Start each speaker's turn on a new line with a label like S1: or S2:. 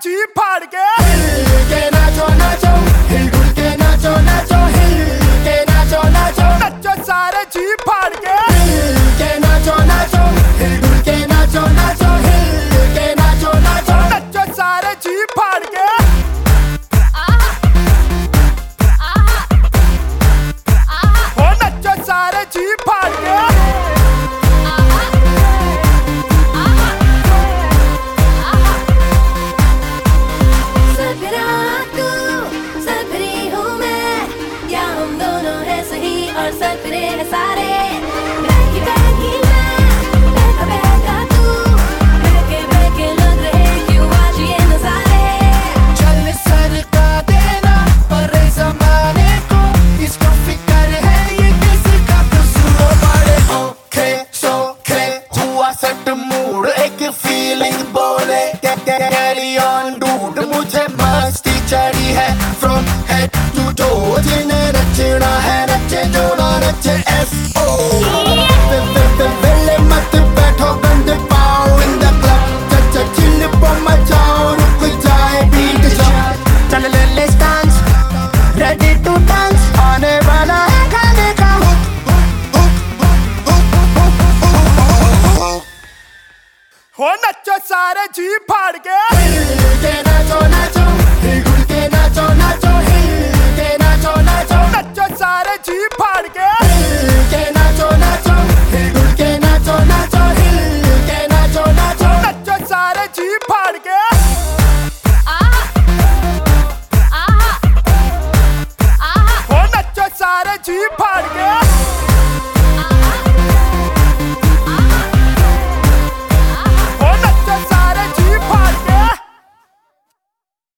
S1: जी फाड़ के
S2: हिल के नाचो नाचो, हिल डुल के नाचो नाचो, हिल के नाचो नाचो,
S1: नचो सारे जी फाड़ के
S2: हिल के नाचो नाचो, हिल डुल के नाचो नाचो, हिल के नाचो नाचो,
S1: नचो सारे जी फाड़ के हो नचो सारे जी फाड़ के
S3: सपने हैं सारे बैठी बैठी मैं बैठा बैठा तू बहके लग रहे क्यों आज ये नजारे
S2: चल सरका देना पर ज़माने को, इसको फिक्र है ये किसका कसूर बड़े ओके सोके हुआ सेट मूड एक फीलिंग बोले कैरी ऑन डूड मुझे मस्ती चढ़ी है फ्रॉम हेड टू टो जिन्हें नचना है नचे जो ना नचे S.O. पहले मत बैठो बंद पाओ इन द क्लब चल चिल पर मचाओ रुक जाए बीट चल ले डांस रेडी टू डांस आने वाला है खाने का
S1: हो नचो सारे जी फाड़ के
S2: हिल के नाचो नाचो, हिल डुल के नाचो नाचो, हिल के नाचो नाचो,
S1: नचो सारे जी फाड़ के
S2: हिल के नाचो नाचो, हिल डुल के नाचो नाचो, हिल के नाचो नाचो,
S1: नचो सारे जी फाड़ के हो नचो सारे जी फाड़ के